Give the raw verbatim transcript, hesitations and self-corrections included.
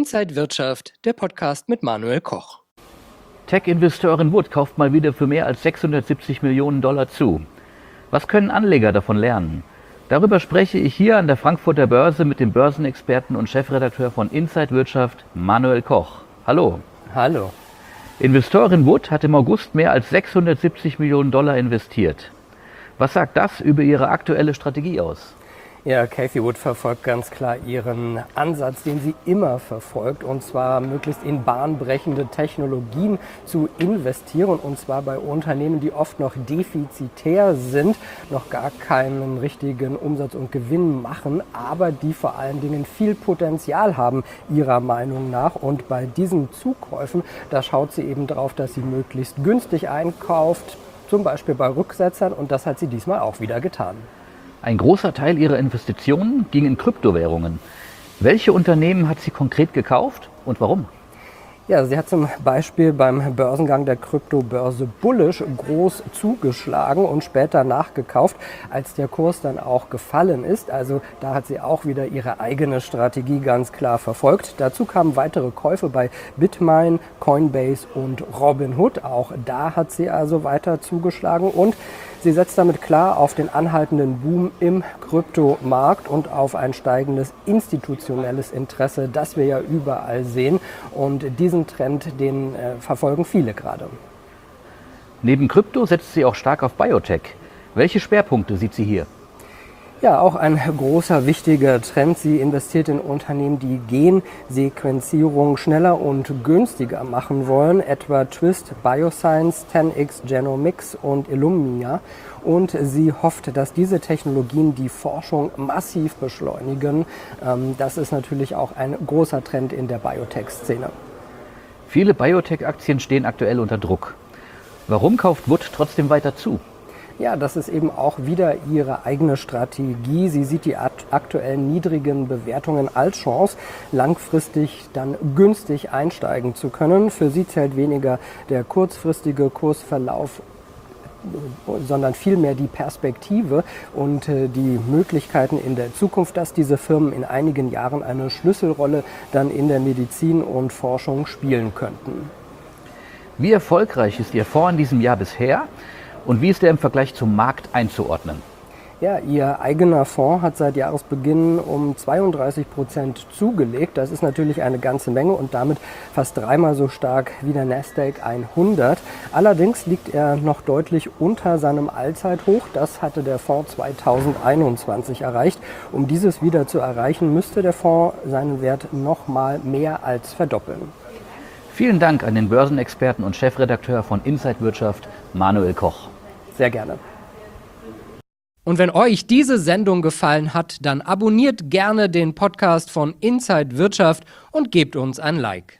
Inside Wirtschaft, der Podcast mit Manuel Koch. Tech-Investorin Wood kauft mal wieder für mehr als sechshundertsiebzig Millionen Dollar zu. Was können Anleger davon lernen? Darüber spreche ich hier an der Frankfurter Börse mit dem Börsenexperten und Chefredakteur von Inside Wirtschaft, Manuel Koch. Hallo. Hallo. Investorin Wood hat im August mehr als sechshundertsiebzig Millionen Dollar investiert. Was sagt das über ihre aktuelle Strategie aus? Ja, Cathie Wood verfolgt ganz klar ihren Ansatz, den sie immer verfolgt, und zwar möglichst in bahnbrechende Technologien zu investieren, und zwar bei Unternehmen, die oft noch defizitär sind, noch gar keinen richtigen Umsatz und Gewinn machen, aber die vor allen Dingen viel Potenzial haben, ihrer Meinung nach. Und bei diesen Zukäufen, da schaut sie eben drauf, dass sie möglichst günstig einkauft, zum Beispiel bei Rücksetzern, und das hat sie diesmal auch wieder getan. Ein großer Teil ihrer Investitionen ging in Kryptowährungen. Welche Unternehmen hat sie konkret gekauft und warum? Ja, sie hat zum Beispiel beim Börsengang der Kryptobörse Bullish groß zugeschlagen und später nachgekauft, als der Kurs dann auch gefallen ist. Also da hat sie auch wieder ihre eigene Strategie ganz klar verfolgt. Dazu kamen weitere Käufe bei Bitmain, Coinbase und Robinhood. Auch da hat sie also weiter zugeschlagen, und sie setzt damit klar auf den anhaltenden Boom im Kryptomarkt und auf ein steigendes institutionelles Interesse, das wir ja überall sehen. Und diesen Trend, den äh, verfolgen viele gerade. Neben Krypto setzt sie auch stark auf Biotech. Welche Schwerpunkte sieht sie hier? Ja, auch ein großer, wichtiger Trend. Sie investiert in Unternehmen, die Gensequenzierung schneller und günstiger machen wollen, etwa Twist Bioscience, ten x Genomics und Illumina. Und sie hofft, dass diese Technologien die Forschung massiv beschleunigen. Das ist natürlich auch ein großer Trend in der Biotech-Szene. Viele Biotech-Aktien stehen aktuell unter Druck. Warum kauft Wood trotzdem weiter zu? Ja, das ist eben auch wieder ihre eigene Strategie. Sie sieht die aktuellen niedrigen Bewertungen als Chance, langfristig dann günstig einsteigen zu können. Für sie zählt weniger der kurzfristige Kursverlauf, sondern vielmehr die Perspektive und die Möglichkeiten in der Zukunft, dass diese Firmen in einigen Jahren eine Schlüsselrolle dann in der Medizin und Forschung spielen könnten. Wie erfolgreich ist Ihr Fonds in diesem Jahr bisher und wie ist er im Vergleich zum Markt einzuordnen? Ja, ihr eigener Fonds hat seit Jahresbeginn um zweiunddreißig Prozent zugelegt. Das ist natürlich eine ganze Menge und damit fast dreimal so stark wie der Nasdaq hundert. Allerdings liegt er noch deutlich unter seinem Allzeithoch. Das hatte der Fonds zweitausendeinundzwanzig erreicht. Um dieses wieder zu erreichen, müsste der Fonds seinen Wert noch mal mehr als verdoppeln. Vielen Dank an den Börsenexperten und Chefredakteur von Inside Wirtschaft, Manuel Koch. Sehr gerne. Und wenn euch diese Sendung gefallen hat, dann abonniert gerne den Podcast von Inside Wirtschaft und gebt uns ein Like.